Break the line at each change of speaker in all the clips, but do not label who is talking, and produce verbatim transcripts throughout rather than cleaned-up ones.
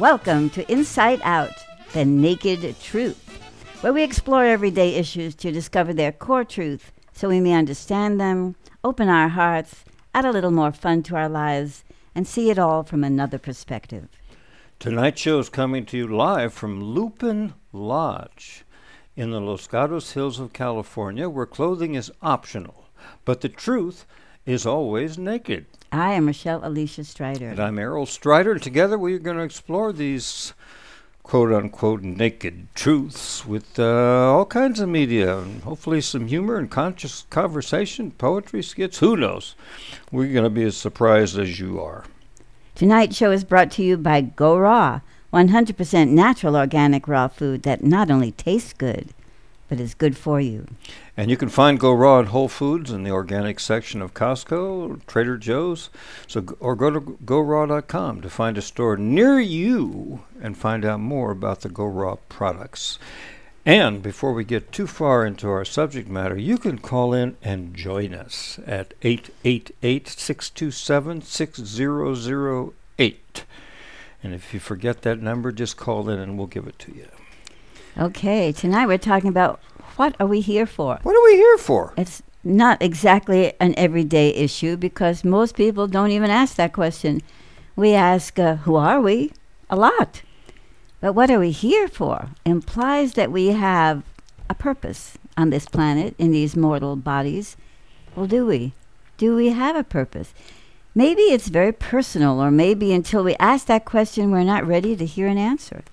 Welcome to Inside Out, the Naked Truth, where we explore everyday issues to discover their core truth so we may understand them, open our hearts, add a little more fun to our lives, and see it all from another perspective.
Tonight's show is coming to you live from Lupin Lodge in the Los Gatos Hills of California, where clothing is optional, but the truth is always naked.
I am Rochelle Alicia Strider.
And I'm Errol Strider, and together we are going to explore these quote-unquote naked truths with uh, all kinds of media, and hopefully some humor and conscious conversation, poetry, skits, who knows. We're going to be as surprised as you are.
Tonight's show is brought to you by Go Raw, one hundred percent natural organic raw food that not only tastes good, but is good for you.
And you can find Go Raw at Whole Foods in the organic section of Costco, Trader Joe's, so or go to go raw dot com to find a store near you and find out more about the Go Raw products. And before we get too far into our subject matter, you can call in and join us at eight eight eight, six two seven, six zero zero eight. And if you forget that number, just call in and we'll give it to you.
Okay, tonight we're talking about what are we here for?
What are we here for?
It's not exactly an everyday issue because most people don't even ask that question. We ask, uh, who are we? A lot. But what are we here for implies that we have a purpose on this planet in these mortal bodies. Well, do we? Do we have a purpose? Maybe it's very personal, or maybe until we ask that question, we're not ready to hear an answer.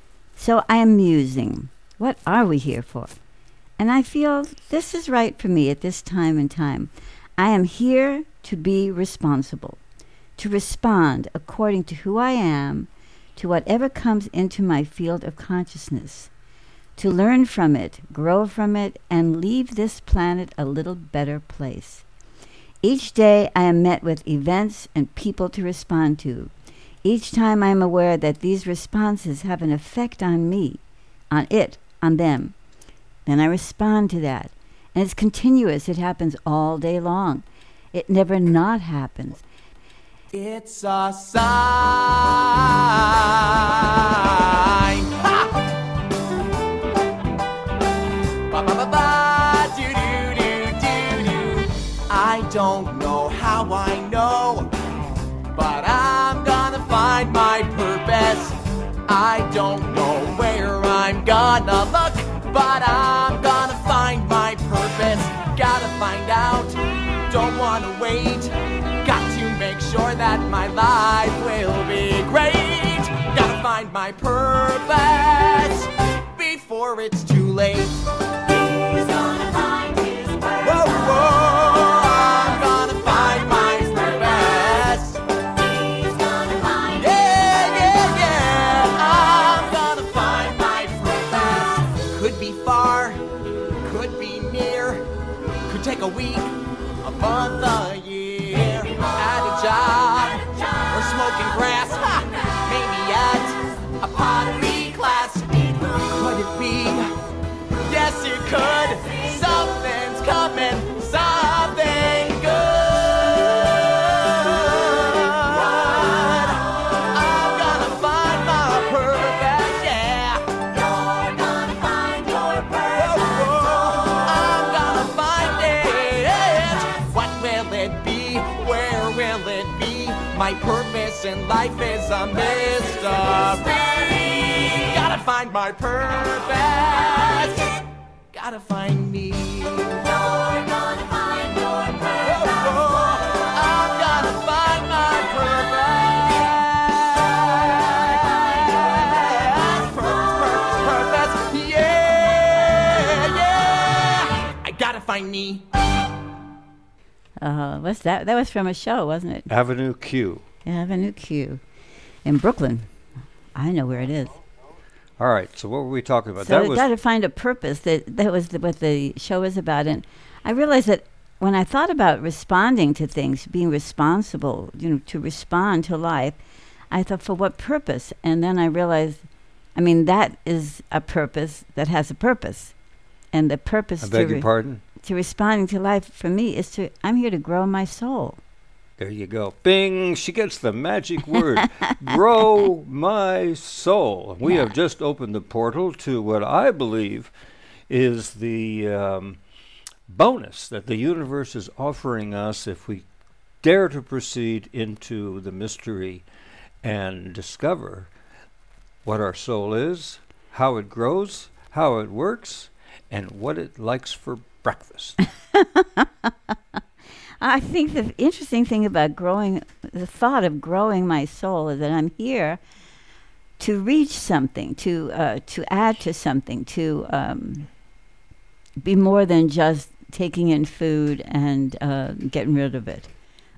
So I am musing. What are we here for? And I feel this is right for me at this time and time. I am here to be responsible, to respond according to who I am, to whatever comes into my field of consciousness, to learn from it, grow from it, and leave this planet a little better place. Each day I am met with events and people to respond to. Each time I am aware that these responses have an effect on me, on it, on them. Then I respond to that. And it's continuous. It happens all day long. It never not happens.
It's a sign. Ha! Ba ba ba ba, do do do do do. I don't know how I know, but I'm gonna find my purpose. I don't know where I'm gonna look, but I'm gonna find my purpose. Gotta find out, don't wanna wait. Got to make sure that my life will be great. Gotta find my purpose before it's too late.
He's gonna find his purpose.
Whoa, whoa, I'm gonna find my purpose.
He's gonna find
Yeah, yeah, yeah, I'm gonna find my purpose. Could be far, could be near, could take a week, a month, a year. At a job, or smoking grass, ha, maybe at a pottery class. Could it be? Yes, it could. Something's coming, something good. I'm gonna find my purpose, yeah.
You're gonna find your
Whoa,
purpose.
whoa, I'm gonna find it. What will it be? Where will it be? My purpose in life is a mystery. Gotta find my purpose. Gotta find me.
You're gonna find your
Whoa,
purpose.
whoa, I'm gonna find my purpose. Purpose, purpose, purpose. Yeah, yeah. I gotta find me.
Uh, what's that? That was from a show, wasn't it?
Avenue Q.
Avenue Q in Brooklyn. I know where it is.
All right, so what were we talking about?
So
that
we
was
got to find a purpose. That that was the, what the show was about. And I realized that when I thought about responding to things, being responsible, you know, to respond to life, I thought, for what purpose? And then I realized, I mean, that is a purpose that has a purpose. And the purpose
I
to,
beg your
re-
pardon?
to responding to life for me is to, I'm here to grow my soul.
There you go. Bing! She gets the magic word. Grow my soul. We
Yeah.
have just opened the portal to what I believe is the um, bonus that the universe is offering us if we dare to proceed into the mystery and discover what our soul is, how it grows, how it works, and what it likes for breakfast.
I think the interesting thing about growing, the thought of growing my soul, is that I'm here to reach something, to uh, to add to something, to um, be more than just taking in food and uh, getting rid of it.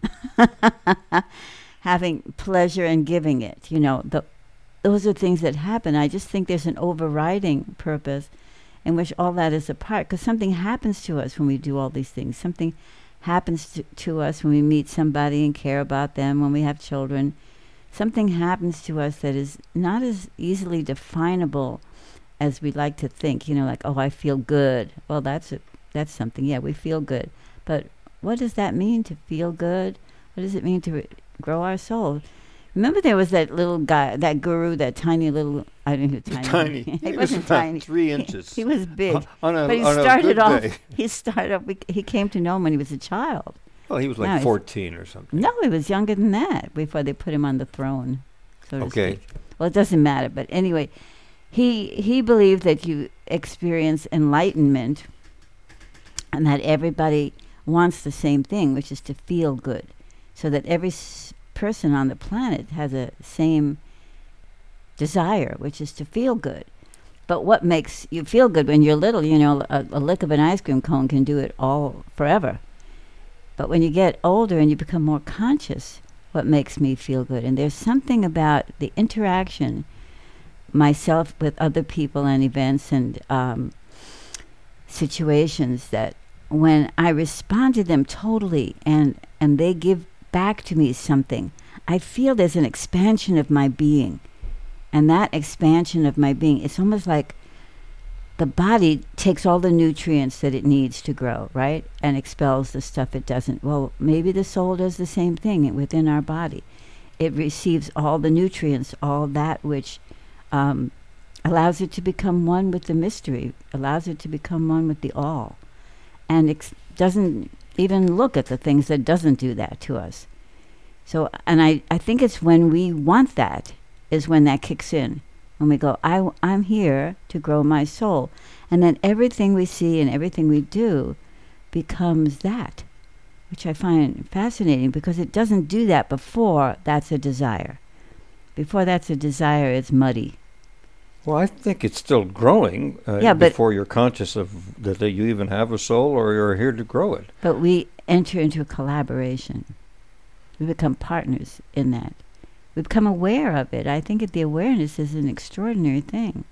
Having pleasure and giving it, you know, the, those are things that happen. I just think there's an overriding purpose in which all that is a part, because something happens to us when we do all these things. Something happens to, to us when we meet somebody and care about them, when we have children. Something happens to us that is not as easily definable as we like to think. You know, like, oh, I feel good. Well, that's a, that's something. Yeah, we feel good. But what does that mean, to feel good? What does it mean to re- grow our soul? Remember there was that little guy, that guru, that tiny little, I don't know, tiny.
Tiny.
he
He was
wasn't
about
tiny.
three
He-
inches.
He, was big.
on a,
But he
on a
started
good
off,
day.
he started off, we, he came to know him when he was a child.
Well, he was
No,
like
he's-
fourteen or something.
No, he was younger than that before they put him on the throne, so to
Okay.
speak. Well, it doesn't matter, but anyway, he he believed that you experience enlightenment and that everybody wants the same thing, which is to feel good, so that every s- person on the planet has a same desire, which is to feel good. But what makes you feel good when you're little, you know, a, a lick of an ice cream cone can do it all forever. But when you get older and you become more conscious, what makes me feel good? And there's something about the interaction, myself with other people and events and um, situations, that when I respond to them totally and, and they give back to me something, I feel there's an expansion of my being. And that expansion of my being, it's almost like the body takes all the nutrients that it needs to grow, right? And expels the stuff it doesn't. Well, maybe the soul does the same thing within our body. It receives all the nutrients, all that which um, allows it to become one with the mystery, allows it to become one with the all. And ex- doesn't even look at the things that doesn't do that to us. So, and I, I think it's when we want that, is when that kicks in. When we go, I, w- I'm here to grow my soul. And then everything we see and everything we do becomes that, which I find fascinating, because it doesn't do that before that's a desire. Before that's a desire, it's muddy.
Well, I think it's still growing uh,
Yeah, but-
before you're conscious of that, that you even have a soul or you're here to grow it.
But we enter into a collaboration. We become partners in that. We become aware of it. I think that the awareness is an extraordinary thing.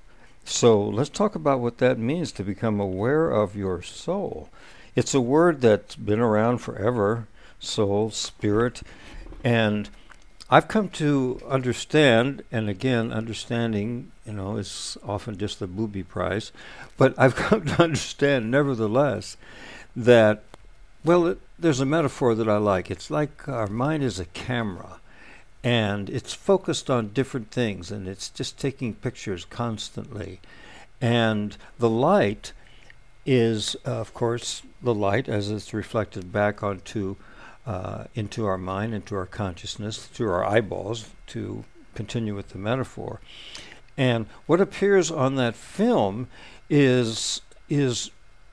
So let's talk about what that means, to become aware of your soul. It's a word that's been around forever, soul, spirit, and I've come to understand, and again, understanding, you know, is often just the booby prize, but I've come to understand, nevertheless, that, well, it, there's a metaphor that I like. It's like our mind is a camera, and it's focused on different things, and it's just taking pictures constantly. And the light is, uh, of course, the light as it's reflected back onto uh, into our mind, into our consciousness, through our eyeballs, to continue with the metaphor. And what appears on that film is is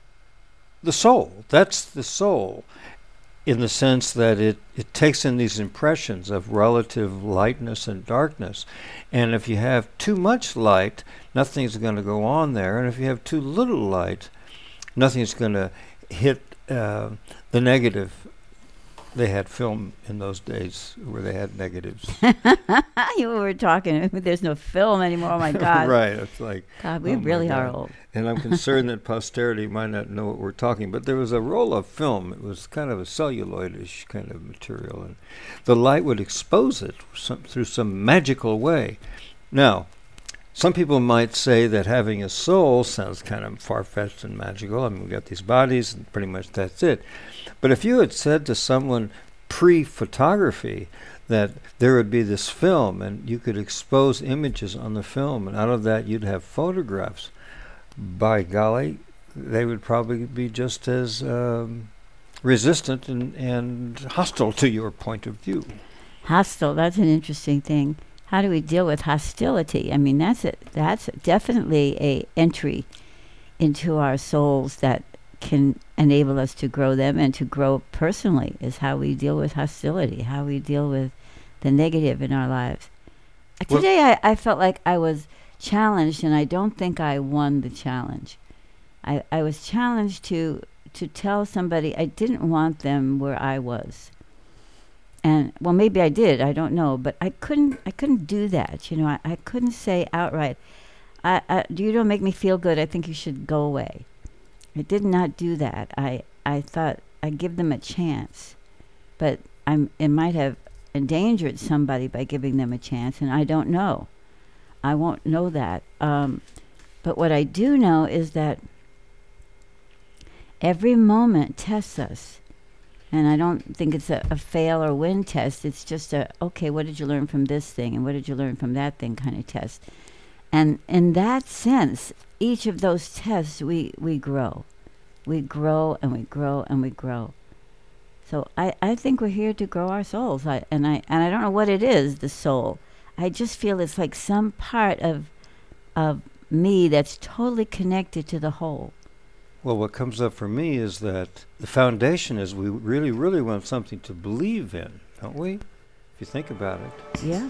the soul. That's the soul, in the sense that it, it takes in these impressions of relative lightness and darkness. And if you have too much light, nothing's going to go on there. And if you have too little light, nothing's going to hit uh, the negative. They had film in those days where they had negatives.
You were talking, there's no film anymore. Oh, my God.
Right. It's like,
God, we
oh my
really are
God.
old.
And I'm concerned that posterity might not know what we're talking. But there was a roll of film. It was kind of a celluloidish kind of material. And the light would expose it some, through some magical way. Now, some people might say that having a soul sounds kind of far-fetched and magical. I mean, we've got these bodies, and pretty much that's it. But if you had said to someone, pre-photography, that there would be this film and you could expose images on the film, and out of that you'd have photographs. By golly, they would probably be just as um, resistant and, and hostile to your point of view.
Hostile, that's an interesting thing. How do we deal with hostility? I mean, that's a, that's definitely a entry into our souls that can enable us to grow them and to grow personally, is how we deal with hostility, how we deal with the negative in our lives. Uh,
Well-
Today I, I felt like I was challenged, and I don't think I won the challenge. I, I was challenged to to tell somebody I didn't want them where I was. And well, maybe I did, I don't know, but I couldn't I couldn't do that. You know, I, I couldn't say outright, I, I, you don't make me feel good, I think you should go away. I did not do that. I, I thought I'd give them a chance, but I'm it might have endangered somebody by giving them a chance, and I don't know. I won't know that. Um, but what I do know is that every moment tests us. And I don't think it's a, a fail or win test. It's just a, okay, what did you learn from this thing? And what did you learn from that thing kind of test. And in that sense, each of those tests, we, we grow. We grow and we grow and we grow. So I, I think we're here to grow our souls. I, and I and I don't know what it is, the soul. I just feel it's like some part of of me that's totally connected to the whole.
Well, what comes up for me is that the foundation is we really, really want something to believe in, don't we? If you think about it.
Yeah.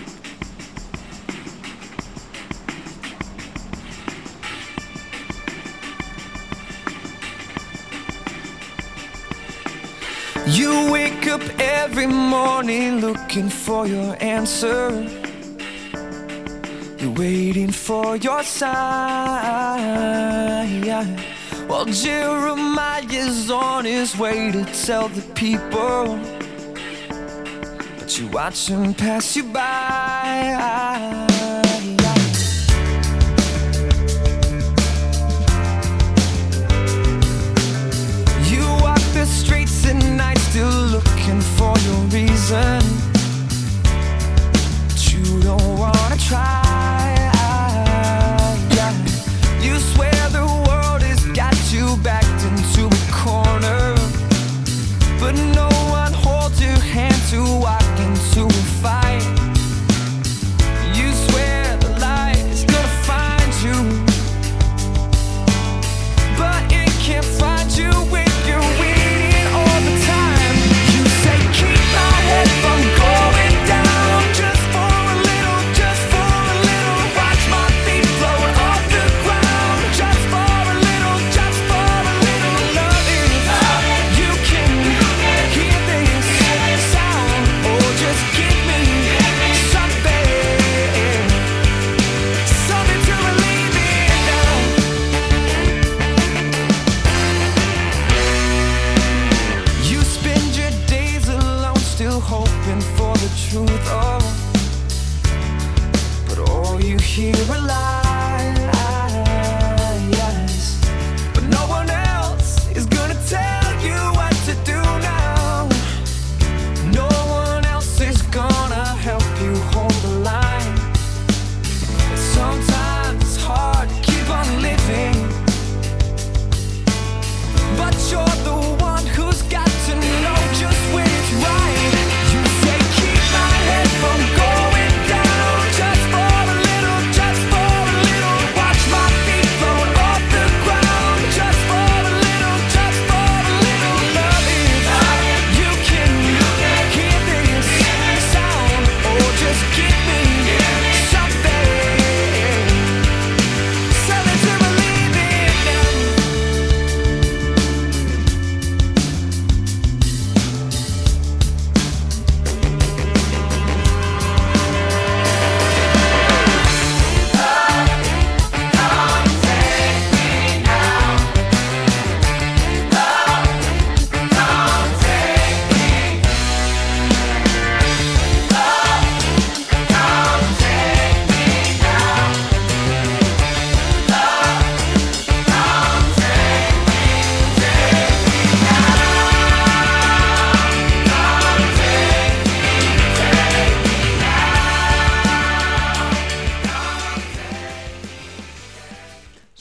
You wake up every morning looking for your answer. You're waiting for your sign. While Jeremiah's on his way to tell the people, but you watch him pass you by. You walk the streets at night still looking for your reason, but you don't wanna try. You swear the world has got you backed into a corner, but no one holds your hand to walk into a fight. You swear the light is gonna find you, but it can't find you when you're waiting all the time. You say keep my head from going down, just for a little, just for a little. Watch my feet float off the ground, just for a little, just for a little. Love it, you can hear this sound, or just give me something, something to believe in now. You spend your days alone, still hoping for the truth. Oh, but all you hear are lies. But no one else is gonna tell you what to do now. No one else is gonna help you hold the line. Sometimes it's hard to keep on living, but you're the one who's got to know just when it's right. You say keep my head from going down, just for a little, just for a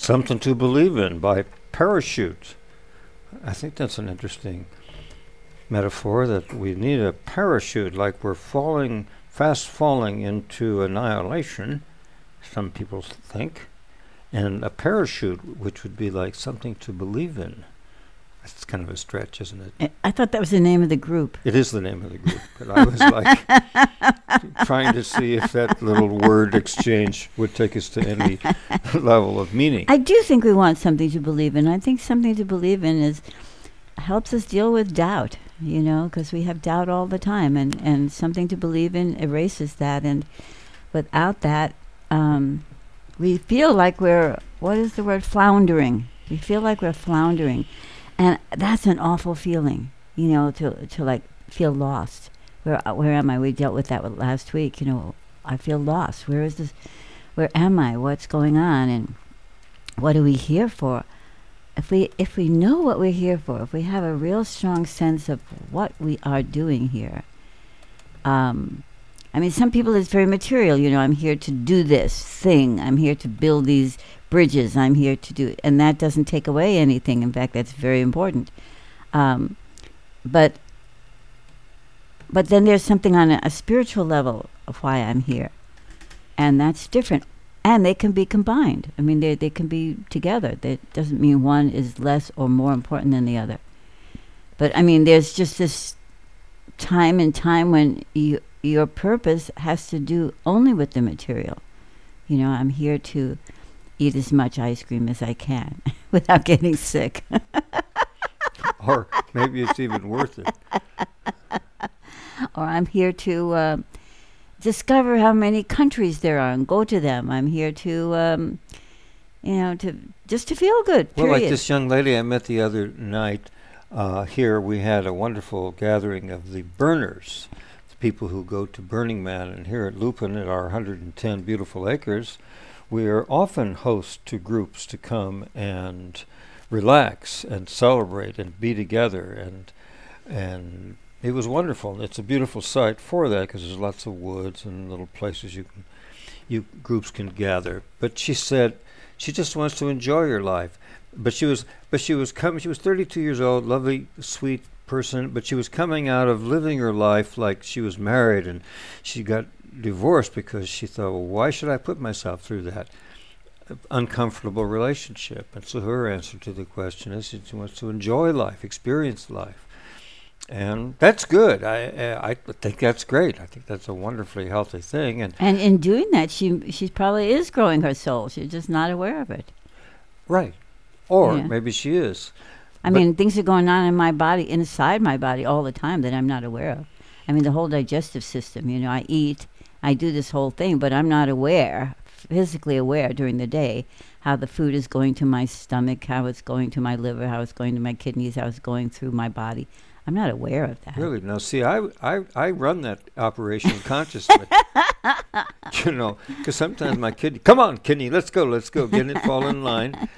Something to Believe in by Parachute. I think that's an interesting metaphor, that we need a parachute, like we're falling, fast falling into annihilation, some people think, and a parachute, which would be like something to believe in. That's kind of a stretch, isn't it?
I- I thought that was the name of the group.
It is the name of the group, but I was like trying to see if that little word exchange would take us to any level of meaning.
I do think we want something to believe in. I think something to believe in is helps us deal with doubt, you know, because we have doubt all the time, and, and something to believe in erases that. And without that, um, we feel like we're, what is the word, floundering. We feel like we're floundering. And that's an awful feeling, you know, to to like feel lost. Where uh, where am I? We dealt with that with last week. You know, I feel lost. Where is this? Where am I? What's going on? And what are we here for? If we if we know what we're here for, if we have a real strong sense of what we are doing here, um, I mean, some people it's very material. You know, I'm here to do this thing. I'm here to build these bridges. I'm here to do, and that doesn't take away anything. In fact, that's very important. Um, but but then there's something on a, a spiritual level of why I'm here, and that's different. And they can be combined. I mean, they they can be together. That doesn't mean one is less or more important than the other. But I mean, there's just this time and time when you, your purpose has to do only with the material. You know, I'm here to eat as much ice cream as I can without getting sick.
Or maybe it's even worth it.
Or I'm here to uh, discover how many countries there are and go to them. I'm here to, um, you know, to just to feel good.
Well,
Period.
like this young lady I met the other night, uh, here we had a wonderful gathering of the burners, the people who go to Burning Man. And here at Lupin, at our one hundred ten beautiful acres, we are often host to groups to come and relax and celebrate and be together. And and it was wonderful. And it's a beautiful site for that, because there's lots of woods and little places you can, you groups can gather. But she said she just wants to enjoy her life. But she was, but she was coming. She was thirty-two years old, lovely, sweet person. But she was coming out of living her life like she was married, and she got divorced because she thought, well, why should I put myself through that uncomfortable relationship? And so her answer to the question is she wants to enjoy life, experience life. And that's good. I I think that's great. I think that's a wonderfully healthy thing. And
And in doing that, she she probably is growing her soul. She's just not aware of it.
right. Or
Yeah.
maybe she is.
I
But-
mean, things are going on in my body, inside my body all the time that I'm not aware of. I mean, the whole digestive system, you know, I eat, I do this whole thing, but I'm not aware, physically aware during the day, how the food is going to my stomach, how it's going to my liver, how it's going to my kidneys, how it's going through my body. I'm not aware of that.
Really? Now, see, I, I, I run that operation consciously. You know, because sometimes my kidney, come on, kidney, let's go, let's go, get it, fall in line.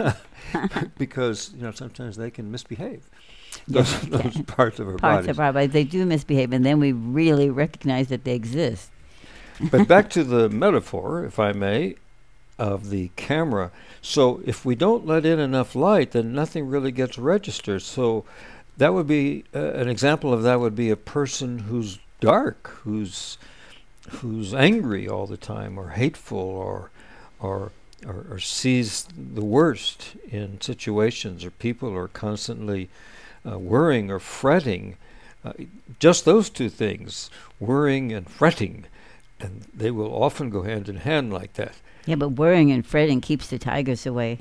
Because, you know, sometimes they can misbehave. Those,
Yes,
those parts of our
Parts
bodies.
of our body, they do misbehave, and then we really recognize that they exist.
But back to the metaphor, if I may, of the camera. So if we don't let in enough light, then nothing really gets registered. So that would be uh, an example of that would be a person who's dark, who's who's angry all the time, or hateful, or or or, or sees the worst in situations, or people are constantly uh, worrying or fretting. Uh, just those two things, worrying and fretting, and they will often go hand in hand like that.
Yeah, but worrying and fretting keeps the tigers away.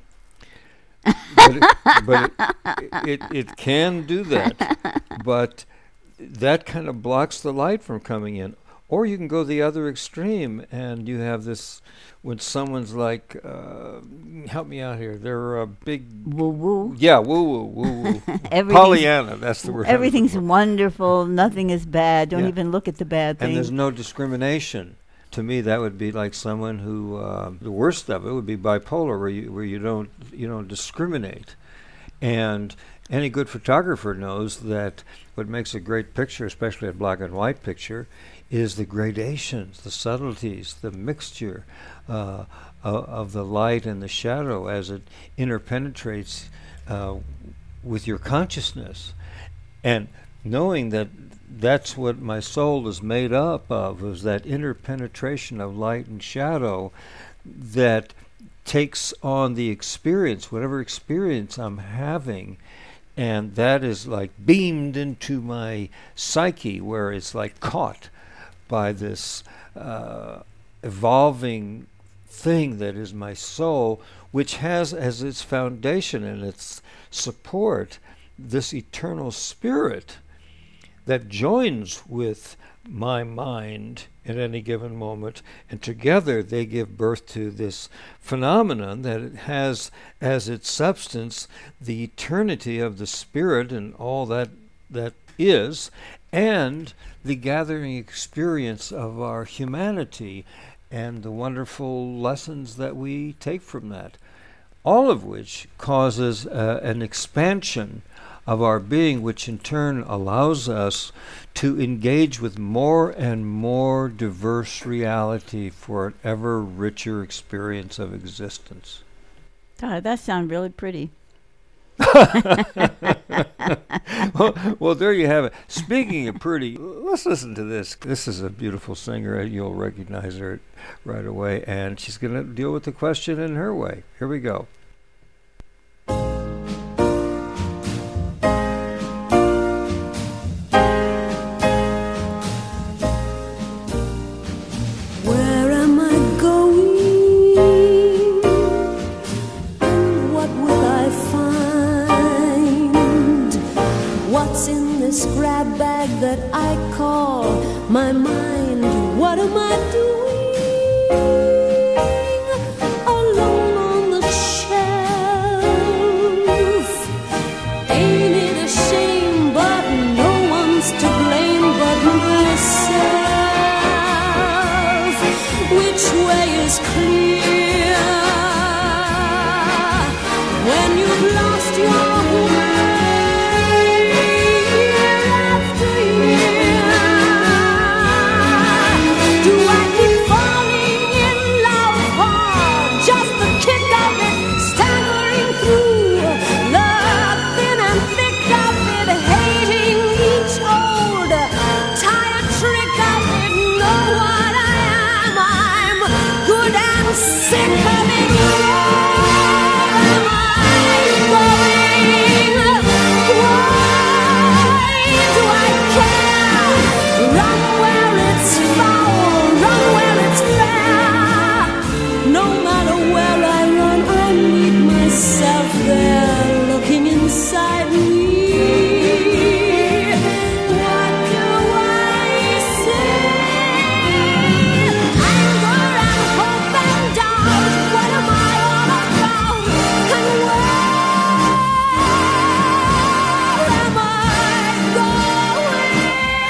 But, it, but it, it, it can do that. But that kind of blocks the light from coming in. Or you can go the other extreme, and you have this when someone's like, uh, help me out here, they're a big,
Woo woo.
yeah, woo-woo, woo-woo.
Everything's-
Pollyanna, that's the word. I'm looking
Everything's
for.
wonderful. Nothing is bad. Don't
Yeah.
even look at the bad
And there's
thing.
no discrimination. To me, that would be like someone who uh, the worst of it would be bipolar, where you where you don't you don't discriminate, And any good photographer knows that what makes a great picture, especially a black and white picture, is the gradations, the subtleties, the mixture uh, of, of the light and the shadow as it interpenetrates uh, with your consciousness. And knowing that that's what my soul is made up of, is that interpenetration of light and shadow that takes on the experience, whatever experience I'm having, and that is like beamed into my psyche, where it's like caught by this uh, evolving thing that is my soul, which has as its foundation and its support this eternal spirit that joins with my mind at any given moment, and together they give birth to this phenomenon that it has as its substance the eternity of the spirit and all that that is, and the gathering experience of our humanity and the wonderful lessons that we take from that, all of which causes uh, an expansion of our being, which in turn allows us to engage with more and more diverse reality for an ever richer experience of existence.
God, that sounds really pretty.
well, well, there you have it. Speaking of pretty, let's listen to this. This is a beautiful singer. You'll recognize her right away, and she's going to deal with the question in her way. Here we go.
Where am I going? And what will I find? What's in this grab bag that I call my mind? What am I doing alone on the shelf? Ain't it a shame, but no one's to blame but myself. Which way is clear when you've lost your way year after year? Do I keep falling in love for just the kick of it, staggering through the thin and thick of it, hating each old tired trick of it? Know what I am? I'm good and sick of it. Where am I going? Why do I care? Run where it's foul, run where it's fair. No matter where I run, I meet myself there, looking inside me. What do I see? Anger and hope and doubt. What am I all about? And where am I going?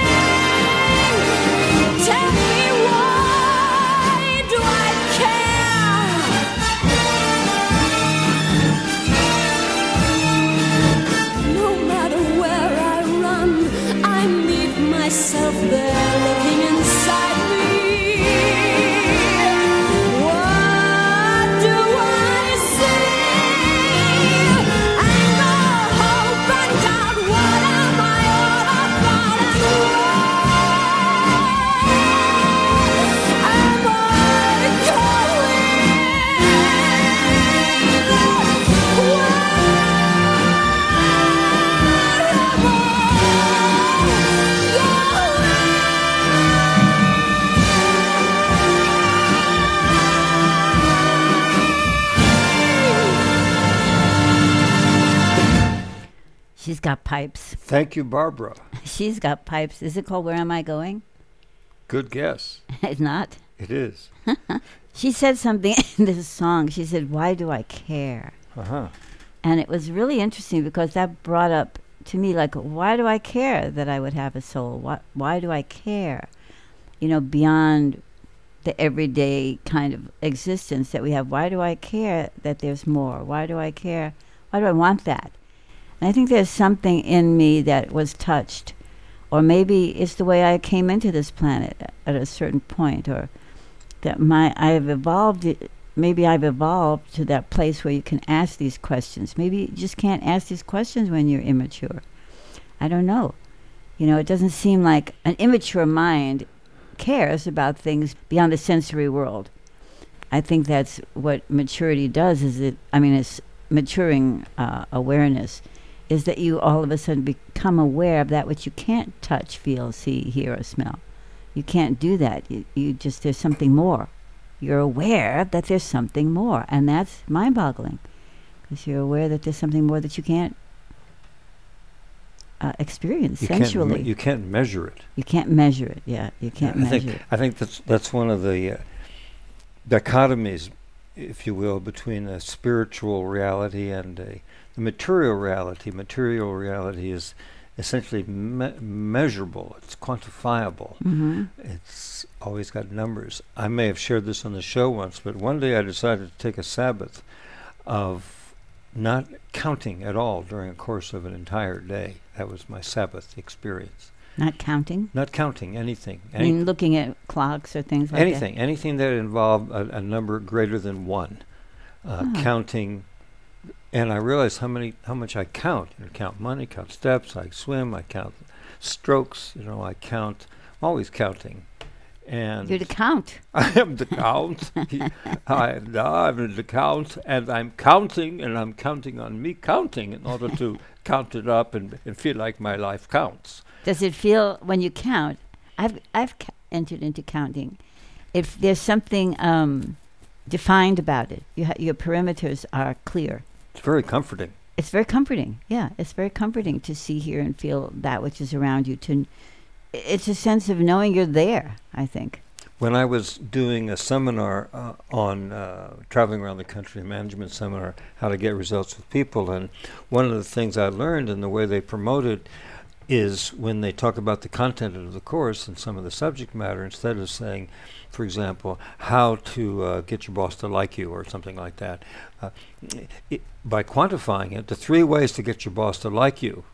Tell me, why do I care? No matter where I run, I meet myself there, looking inside me. What do I see? Anger, hope, and doubt. What am I all about? And where am I
She's got pipes.
Thank you, Barbara.
She's got pipes. Is it called Where Am I Going?
Good guess.
It's not.
It is.
She said something in this song. She said, "Why do I care?"
Uh-huh.
And it was really interesting because that brought up to me, like, why do I care that I would have a soul? Why, why do I care? You know, beyond the everyday kind of existence that we have. Why do I care that there's more? Why do I care? Why do I want that? I think there's something in me that was touched, or maybe it's the way I came into this planet a- at a certain point, or that my I've evolved. It, maybe I've evolved to that place where you can ask these questions. Maybe you just can't ask these questions when you're immature. I don't know. You know, it doesn't seem like an immature mind cares about things beyond the sensory world. I think that's what maturity does. Is it? I mean, it's maturing uh, awareness. Is that you all of a sudden become aware of that which you can't touch, feel, see, hear, or smell. You can't do that. You, you just, there's something more. You're aware that there's something more, and that's mind-boggling, because you're aware that there's something more that you can't uh, experience
You can't, me-
sensually.
you can't measure it.
You can't measure it. Yeah, you can't
I
measure
think
it.
I think that's that's one of the uh, dichotomies, if you will, between a spiritual reality and a the material reality. Material reality is essentially me- measurable. It's quantifiable.
Mm-hmm.
It's always got numbers. I may have shared this on the show once, but one day I decided to take a Sabbath of not counting at all during the course of an entire day. That was my Sabbath experience.
Not counting.
Not counting anything.
I
Any-
mean, looking at clocks or things like
anything, anything that involved a, a number greater than one, uh,
Oh.
counting, and I realized how many, how much I count. You know, count money, count steps. I swim. I count strokes. You know, I count. I'm always counting,
that.
and
You're to count.
I am the count. I I'm the count, and I'm counting, and I'm counting on me counting in order to count it up and, and feel like my life counts.
Does it feel when you count? I've I've ca- entered into counting. If there's something um, defined about it, you ha- your perimeters are clear.
It's very comforting.
It's very comforting. Yeah, it's very comforting to see, hear, and feel that which is around you. To, n- i- it's a sense of knowing you're there, I think.
When I was doing a seminar uh, on uh, traveling around the country, a management seminar, how to get results with people, and one of the things I learned in the way they promote it is when they talk about the content of the course and some of the subject matter, instead of saying, for example, how to uh, get your boss to like you or something like that, uh, it, by quantifying it, the three ways to get your boss to like you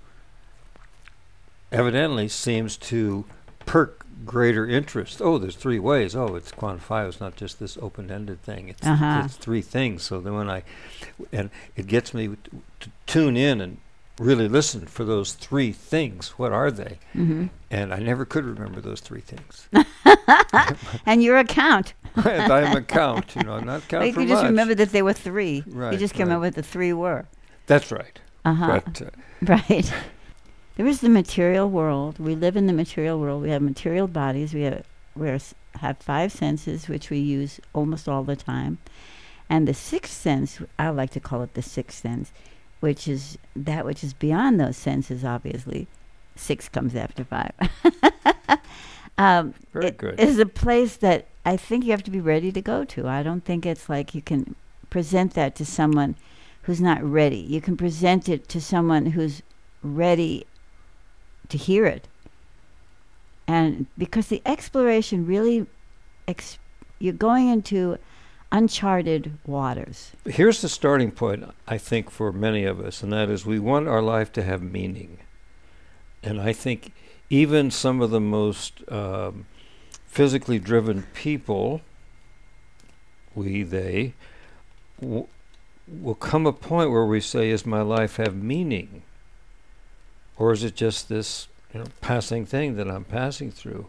evidently seems to perk greater interest. Oh, there's three ways. Oh, it's quantifiable. It's not just this open-ended thing. It's,
Uh-huh.
it's three things. So then when I, and it gets me t- to tune in and really listen for those three things. What are they?
Hmm.
And I never could remember those three things.
And your account.
And I'm a count, you know, not count
You
for
could just
much.
remember that there were three. You
Right,
just can't
right.
remember what the three were.
That's right.
Uh-huh.
But uh,
Right. There is the material world. We live in the material world. We have material bodies. We have we have five senses, which we use almost all the time. And the sixth sense, I like to call it the sixth sense, which is that which is beyond those senses, obviously. Six comes after five. um,
very
it
good.
is a place that I think you have to be ready to go to. I don't think it's like you can present that to someone who's not ready. You can present it to someone who's ready to hear it. And because the exploration really, ex- you're going into uncharted waters.
Here's the starting point, I think, for many of us, and that is we want our life to have meaning. And I think even some of the most um, physically driven people, we, they, w- will come a point where we say, is my life have meaning? Or is it just this, you know, passing thing that I'm passing through?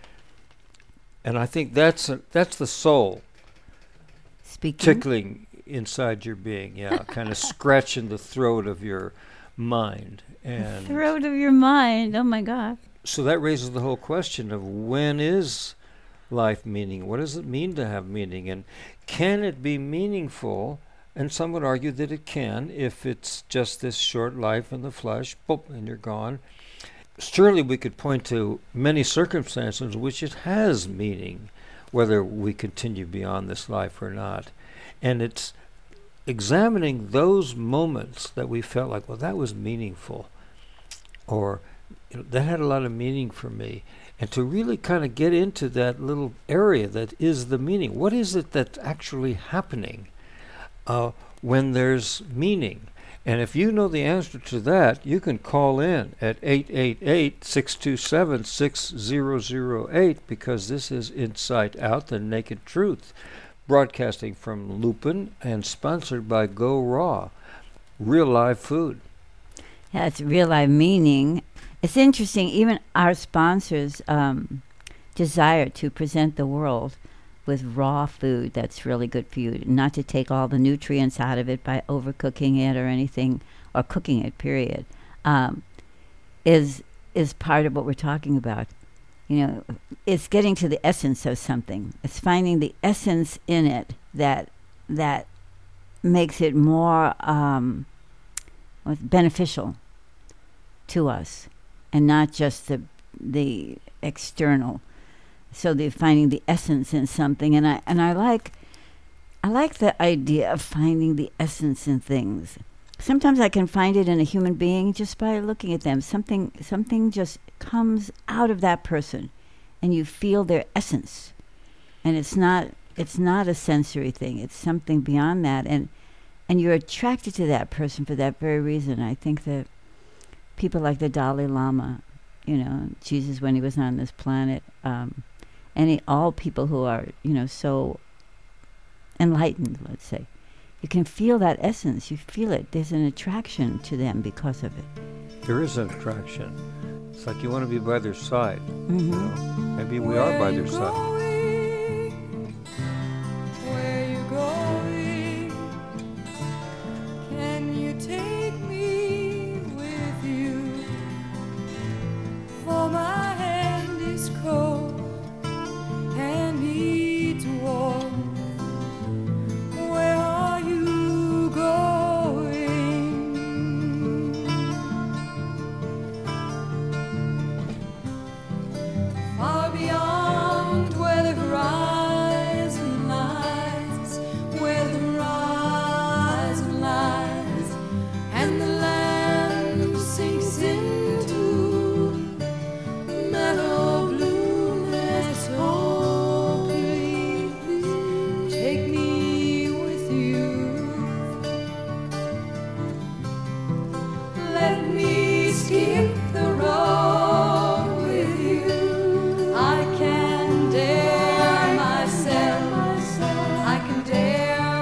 And I think that's a, that's the soul
Speaking.
tickling inside your being, yeah, kind of scratching the throat of your mind. And
Throat of your mind. Oh my God.
so that raises the whole question of when is life meaning? What does it mean to have meaning? And can it be meaningful? And some would argue that it can if it's just this short life in the flesh, boop, and you're gone. Surely we could point to many circumstances in which it has meaning, whether we continue beyond this life or not. And it's examining those moments that we felt like, well, that was meaningful, or you know, that had a lot of meaning for me. And to really kind of get into that little area that is the meaning. What is it that's actually happening uh, when there's meaning? And if you know the answer to that, you can call in at eight eight eight, six two seven, six zero zero eight because this is Inside Out, the Naked Truth, broadcasting from Lupin and sponsored by Go Raw, real live food.
That's real life meaning. It's interesting, even our sponsors um, desire to present the world with raw food that's really good for you, not to take all the nutrients out of it by overcooking it or anything, or cooking it, period, um, is is part of what we're talking about. You know, it's getting to the essence of something. It's finding the essence in it that that makes it more um, what's beneficial to us, and not just the the external. So they're finding the essence in something, and I and I like I like the idea of finding the essence in things. Sometimes I can find it in a human being just by looking at them. Something something just comes out of that person, and you feel their essence. And it's not it's not a sensory thing. It's something beyond that, and and you're attracted to that person for that very reason. I think that people like the Dalai Lama, you know, Jesus when he was on this planet. Um, Any all people who are, you know, so enlightened, let's say, you can feel that essence. You feel it. There's an attraction to them because of it.
There is an attraction. It's like you want to be by their side.
Mm-hmm.
You know? Maybe we are by their side.
Where you going? Can you take me with you? For my hand is cold and needs warmth. Where are you going? Far beyond where the horizon lies, where the horizon lies, and the land sinks into mellow blueness. Oh, please take me with you. Let me skip the road with you. I can dare myself. I can dare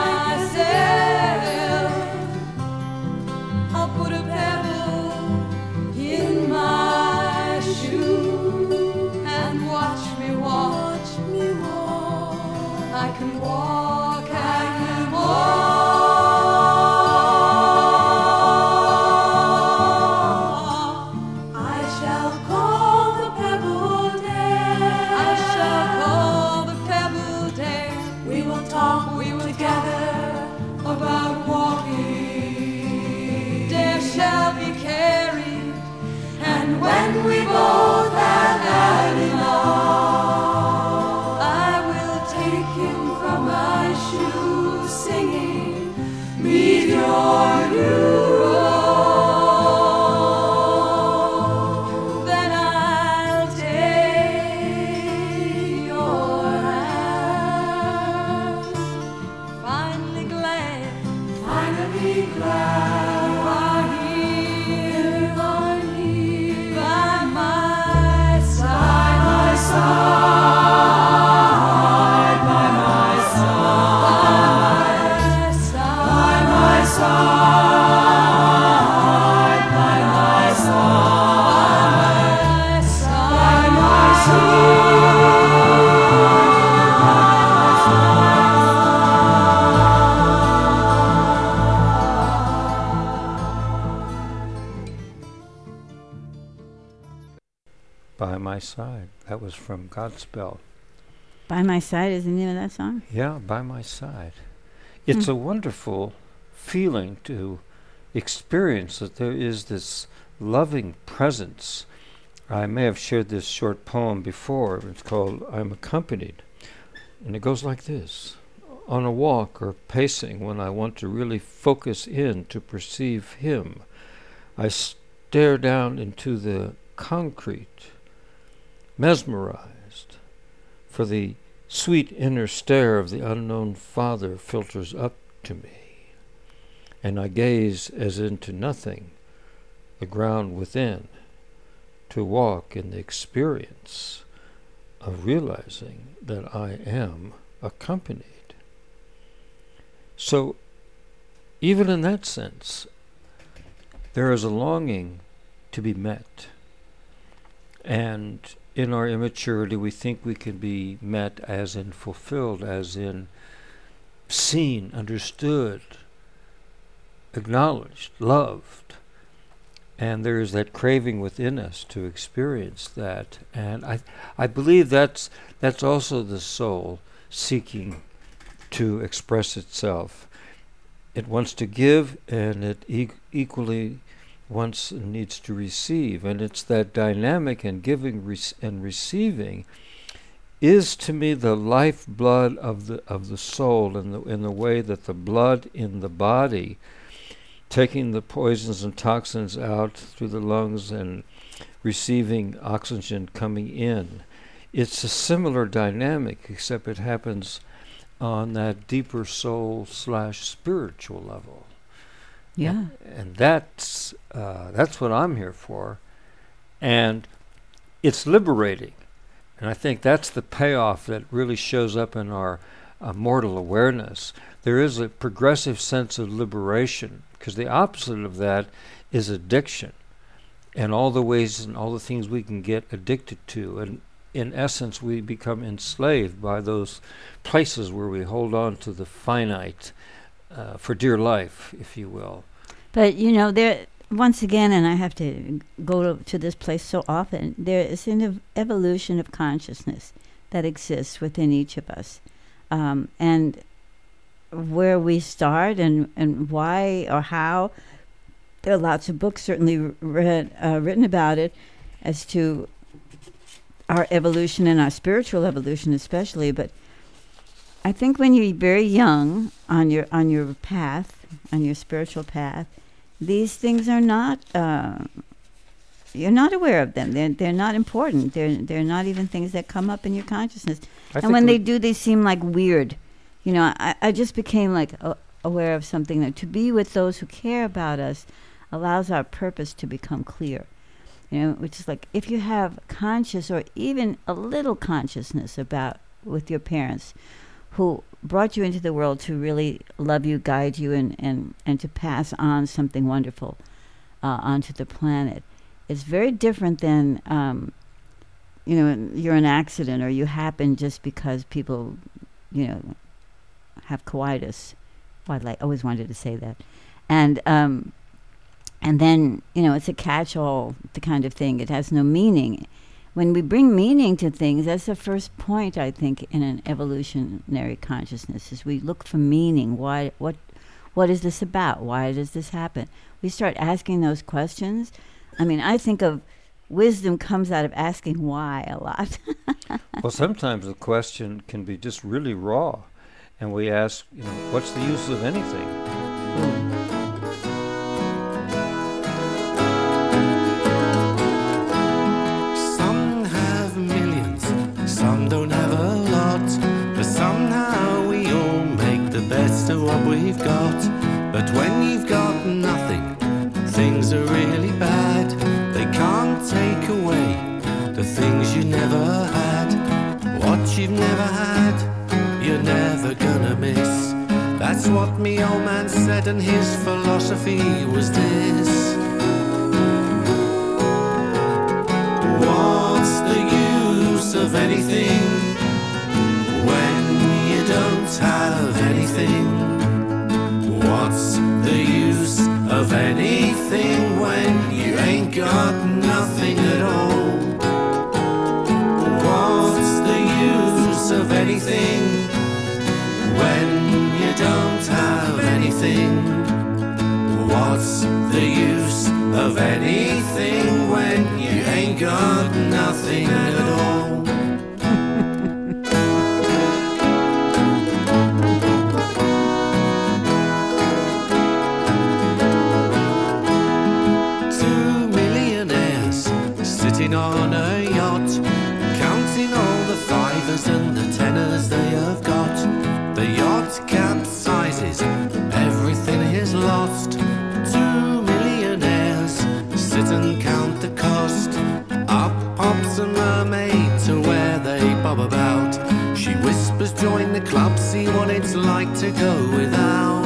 myself. I'll put a pebble in my shoe and watch me walk. Watch me walk. I can walk. I can walk. I shall call the pebble day. I shall call the pebble day. We will talk. We will together about walking. Dare shall be carried, and when we both have had enough, I will take him from my shoes, singing, Meteor, you roll. Then I'll take your hand. Finally glad, finally glad you are here, you are here by my side, my side, by my side, by my side, by my side, by my
By My Side. That was from Godspell.
By My Side is the name of that song.
Yeah, By My Side. It's a wonderful feeling to experience that there is this loving presence. I may have shared this short poem before. It's called I'm Accompanied. And it goes like this. On a walk or pacing, when I want to really focus in to perceive him, I stare down into the concrete, mesmerized, for the sweet inner stare of the unknown Father filters up to me. and I gaze as into nothing, the ground within, to walk in the experience of realizing that I am accompanied. So, even in that sense, there is a longing to be met. And in our immaturity, we think we can be met as in fulfilled, as in seen, understood, acknowledged, loved. And there is that craving within us to experience that. And I I believe that's that's also the soul seeking to express itself. It wants to give, and it e- equally wants and needs to receive. And it's that dynamic in giving rec- and receiving is to me the lifeblood of the of the soul, in the in the way that the blood in the body, taking the poisons and toxins out through the lungs and receiving oxygen coming in. It's a similar dynamic, except it happens on that deeper soul slash spiritual level.
Yeah.
And, and that's uh, that's what I'm here for. And it's liberating. And I think that's the payoff that really shows up in our uh, mortal awareness. There is a progressive sense of liberation, because the opposite of that is addiction, and all the ways and all the things we can get addicted to. And in essence, we become enslaved by those places where we hold on to the finite uh, for dear life, if you will.
But, you know, there, once again, and I have to go to, to this place so often, there is an ev- evolution of consciousness that exists within each of us. Um, and where we start and, and why or how, there are lots of books certainly read, uh, written about it as to our evolution and our spiritual evolution especially. But I think when you're very young on your on your path, on your spiritual path, these things are not, uh, you're not aware of them. They're, they're not important. They're, they're not even things that come up in your consciousness.
I
And
think
when
we-
they do, they seem like weird. You know, I, I just became like a, aware of something, that to be with those who care about us allows our purpose to become clear. You know, which is like if you have conscious or even a little consciousness about with your parents who brought you into the world to really love you, guide you, and, and, and to pass on something wonderful uh, onto the planet. It's very different than, um, you know, you're an accident or you happen just because people, you know, have coitus. Well, I like, always wanted to say that. And um, and then, you know, it's a catch-all, the kind of thing. It has no meaning. When we bring meaning to things, that's the first point, I think, in an evolutionary consciousness, is we look for meaning. Why? What? What is this about? Why does this happen? We start asking those questions. I mean, I think of wisdom comes out of asking why a lot.
Well, sometimes the question can be just really raw. And we ask, you know, what's the use of anything?
Some have millions, some don't have a lot, but somehow we all make the best of what we've got. But when you've got nothing, things are really bad. They can't take away the things you never had. What you've never had, you're never gonna miss. That's what me old man said, and his philosophy was this: what's the use of anything when you don't have anything? What's the use of anything when you ain't got nothing at all? What's the use of anything when you don't have anything? What's the use of anything when you ain't got nothing at all? Two millionaires sitting on a yacht, counting all the fivers and the tenors they have got. The yacht capsizes, everything is lost. the club, see what it's like to go without.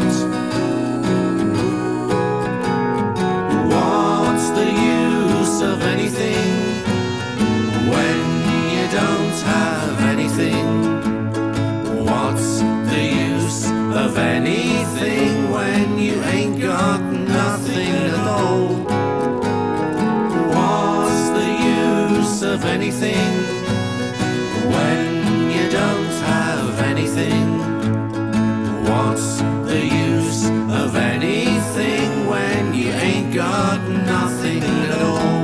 What's the use of anything when you don't have anything? What's the use of anything when you ain't got nothing at all? What's the use of anything when you don't have anything? What's the use of anything when you ain't got nothing at all?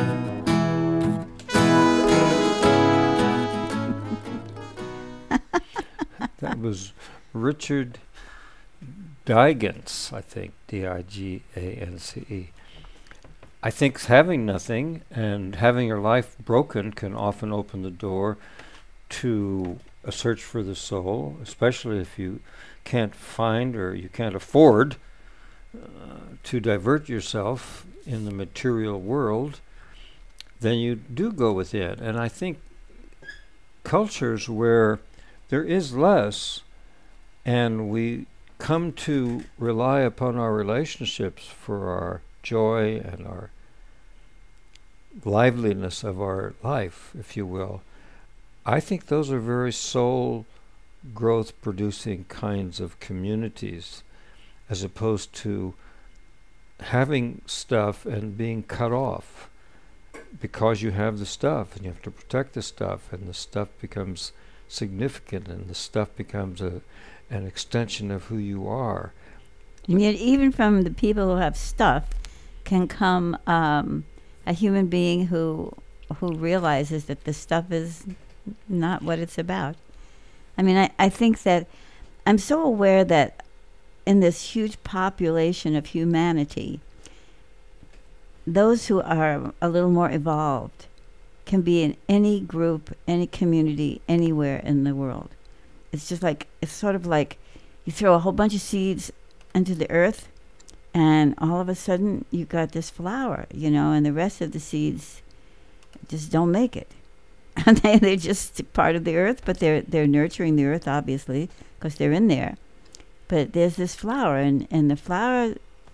That was Richard Digance, I think, D I G A N C E. I think having nothing and having your life broken can often open the door to a search for the soul, especially if you can't find or you can't afford uh, to divert yourself in the material world. Then you do go within. And I think cultures where there is less and we come to rely upon our relationships for our joy and our liveliness of our life, if you will, I think those are very soul growth producing kinds of communities, as opposed to having stuff and being cut off because you have the stuff and you have to protect the stuff, and the stuff becomes significant and the stuff becomes a an extension of who you are.
And yet, even from the people who have stuff, can come um, a human being who who realizes that the stuff is not what it's about. I mean, I, I think that I'm so aware that in this huge population of humanity, those who are a little more evolved can be in any group, any community, anywhere in the world. It's just like, it's sort of like you throw a whole bunch of seeds into the earth, and all of a sudden you got this flower, you know, and the rest of the seeds just don't make it. And they, they're just part of the earth, but they're they're nurturing the earth, obviously, because they're in there. But there's this flower, and, and the flower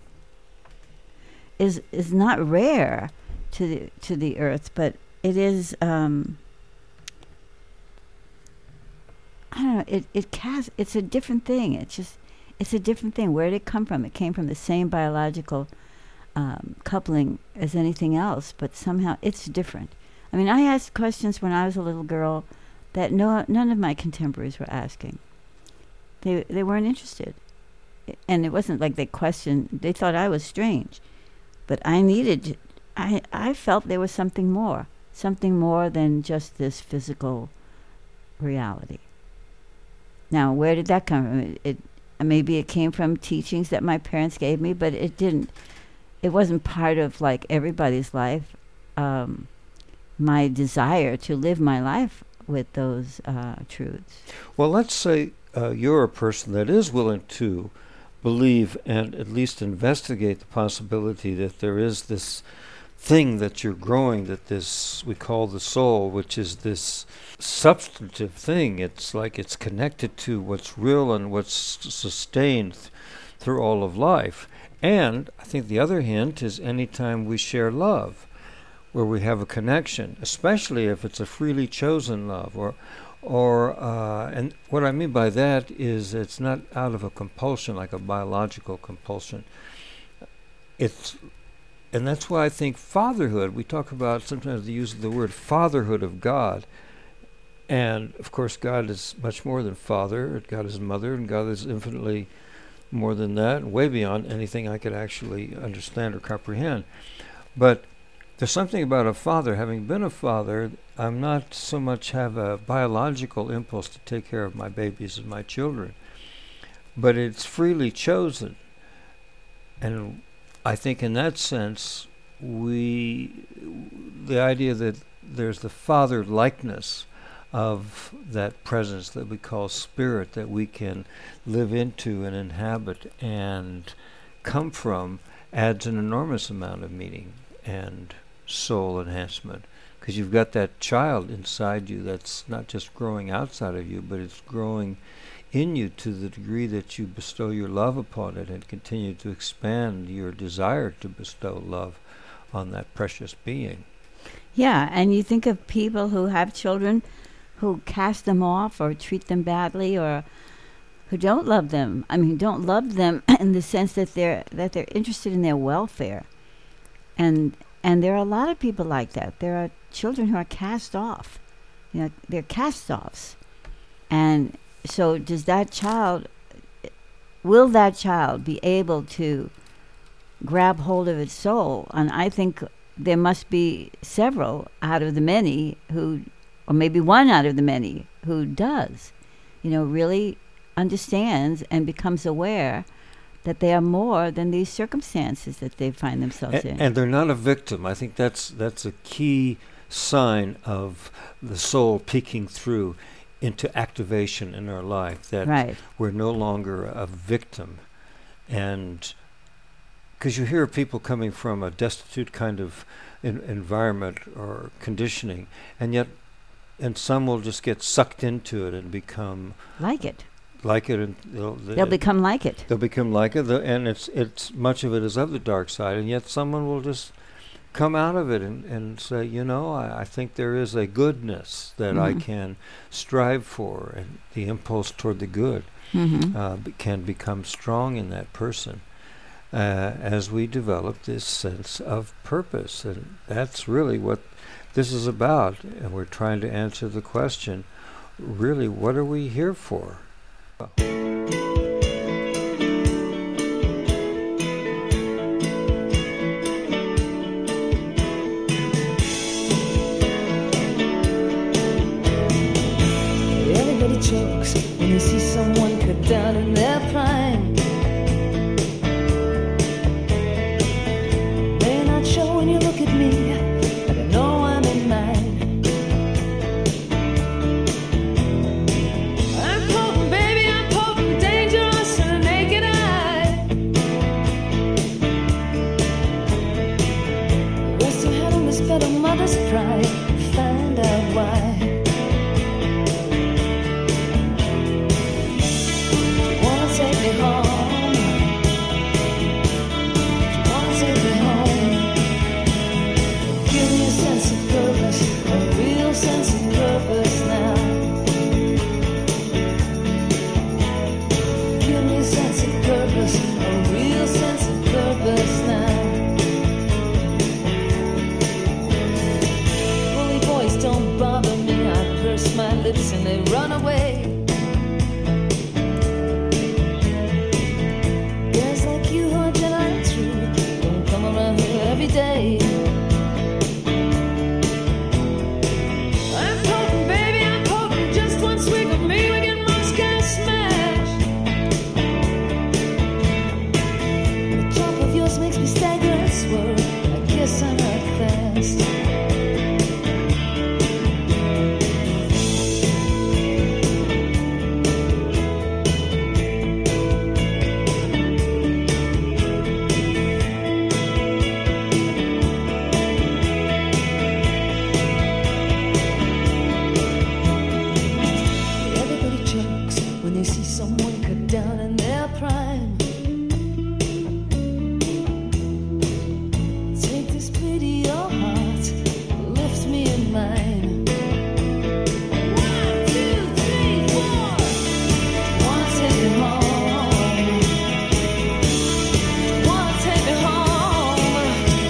is is not rare to the, to the earth, but it is, um, I don't know, it, it casts, it's a different thing. It's just, it's a different thing. Where did it come from? It came from the same biological um, coupling as anything else, but somehow it's different. I mean, I asked questions when I was a little girl that no none of my contemporaries were asking. They they weren't interested. I- And it wasn't like they questioned, they thought I was strange. But I needed, I, I felt there was something more, something more than just this physical reality. Now, where did that come from? It, it maybe it came from teachings that my parents gave me, but it didn't. It wasn't part of like everybody's life. Um, my desire to live my life with those uh, truths.
Well, let's say uh, you're a person that is willing to believe and at least investigate the possibility that there is this thing that you're growing, that this we call the soul, which is this substantive thing. It's like it's connected to what's real and what's s- sustained th- through all of life. And I think the other hint is anytime we share love, where we have a connection, especially if it's a freely chosen love, or or uh, and what I mean by that is it's not out of a compulsion, like a biological compulsion. It's and that's why I think fatherhood, we talk about sometimes the use of the word fatherhood of God. And of course God is much more than father. God is mother, and God is infinitely more than that, and way beyond anything I could actually understand or comprehend. But there's something about a father. Having been a father, I'm not so much have a biological impulse to take care of my babies and my children, but it's freely chosen. And I think in that sense, we, the idea that there's the father likeness of that presence that we call spirit, that we can live into and inhabit and come from, adds an enormous amount of meaning and soul enhancement, because you've got that child inside you that's not just growing outside of you, but it's growing in you to the degree that you bestow your love upon it and continue to expand your desire to bestow love on that precious being.
Yeah, and you think of people who have children who cast them off or treat them badly or who don't love them. I mean, don't love them in the sense that they're that they're interested in their welfare. And and there are a lot of people like that. There are children who are cast off. You know, they're cast-offs. And so does that child, will that child be able to grab hold of its soul? And I think there must be several out of the many who, or maybe one out of the many who does, you know, really understands and becomes aware that they are more than these circumstances that they find themselves
A-
in.
and they're not a victim. I think that's that's a key sign of the soul peeking through into activation in our life, that
Right.
we're no longer a victim. And because you hear people coming from a destitute kind of en- environment or conditioning, and yet, and some will just get sucked into it and become
Like it.
like it, and they'll,
They'll become like it.
they'll become like it, the, and it's it's much of it is of the dark side, and yet someone will just come out of it and, and say, you know, I, I think there is a goodness that I
Mhm.
can strive for, and the impulse toward the good
Mm-hmm.
uh, be- can become strong in that person uh, as we develop this sense of purpose, and that's really what this is about. And we're trying to answer the question, really, what are we here for?
Everybody chokes when you see someone cut down in their prime. They're not sure when you look at me, but I know I'm in mine. I'm potent, baby, I'm potent, dangerous to the naked eye. Rest your head on this bed of mother's pride, find out why. Wanna take me home? Wanna take me home? Give me a sense of purpose, a real sense of purpose now. Give me a sense of purpose, a real sense of purpose now. Bully boys don't bother me. I purse my lips and they run away. Guys like you who are genuine true don't come around here every day. I'm potent, baby, I'm potent. Just one swig of me, we get Moscow smashed. The top of yours makes me stagger and swerve. I guess I'm not fast. Everybody chokes when they see someone cut down in their prime. Take this pity, your heart, lift me in mine. One, two, three, four. Wanna take me home? Wanna take me home?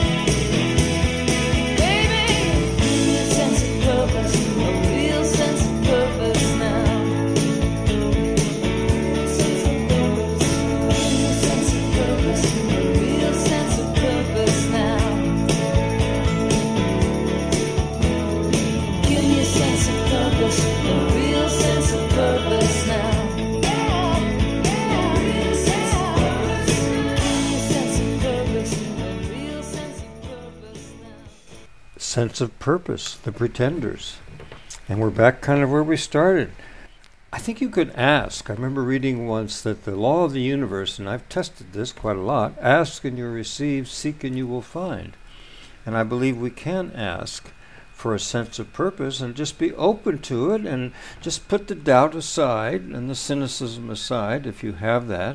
Baby, give me a sense of purpose, a real sense of purpose now. Sense of purpose, a sense of purpose, a real sense of purpose now. Give me a sense of purpose, a real sense of purpose now. A real sense of purpose. Give me a sense of purpose, a real sense of purpose now.
Sense of purpose, the Pretenders. And we're back kind of where we started. I think you could ask. I remember reading once that the law of the universe, and I've tested this quite a lot, ask and you receive, seek and you will find. And I believe we can ask for a sense of purpose, and just be open to it, and just put the doubt aside and the cynicism aside if you have that,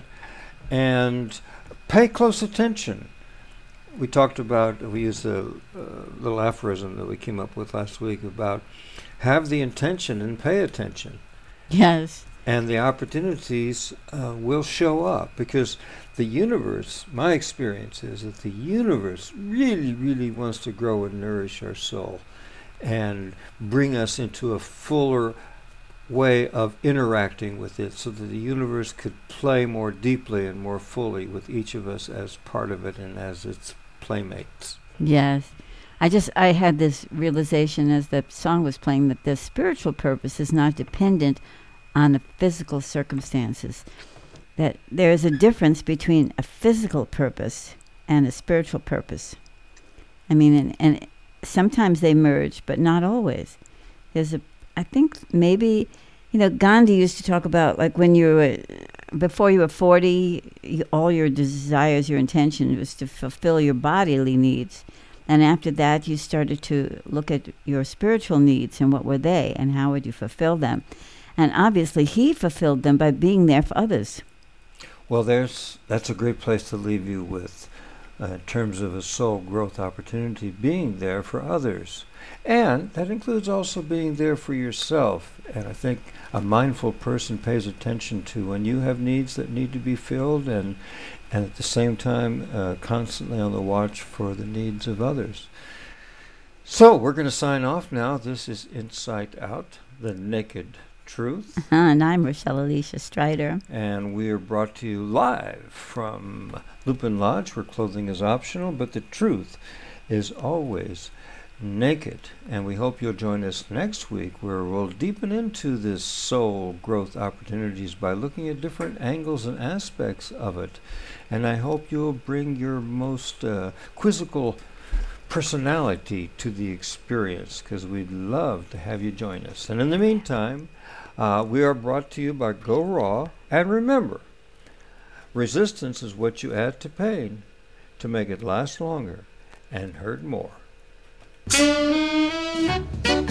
and pay close attention. We talked about, we used a uh, little aphorism that we came up with last week about have the intention and pay attention.
Yes.
And the opportunities uh, will show up, because the universe, my experience is that the universe really, really wants to grow and nourish our soul and bring us into a fuller way of interacting with it, so that the universe could play more deeply and more fully with each of us as part of it and as its playmates.
Yes. I just, I had this realization as the song was playing that the spiritual purpose is not dependent on the physical circumstances. That there is a difference between a physical purpose and a spiritual purpose. I mean, and, and sometimes they merge, but not always. There's a, I think maybe, you know, Gandhi used to talk about, like, when you were, before you were forty, you, all your desires, your intention was to fulfill your bodily needs. And after that, you started to look at your spiritual needs and what were they and how would you fulfill them. And obviously, he fulfilled them by being there for others.
Well, there's that's a great place to leave you with, uh, in terms of a soul growth opportunity, being there for others. And that includes also being there for yourself. And I think a mindful person pays attention to when you have needs that need to be filled, and and at the same time uh, constantly on the watch for the needs of others. So we're going to sign off now. This is Insight Out, the Naked Truth.
Uh-huh, and I'm Rochelle Alicia Strider.
And we are brought to you live from Lupin Lodge, where clothing is optional, but the truth is always naked. And we hope you'll join us next week, where we'll deepen into this soul growth opportunities by looking at different angles and aspects of it. And I hope you'll bring your most uh, quizzical personality to the experience, because we'd love to have you join us. And in the meantime, uh, we are brought to you by Go Raw. And remember, resistance is what you add to pain to make it last longer and hurt more.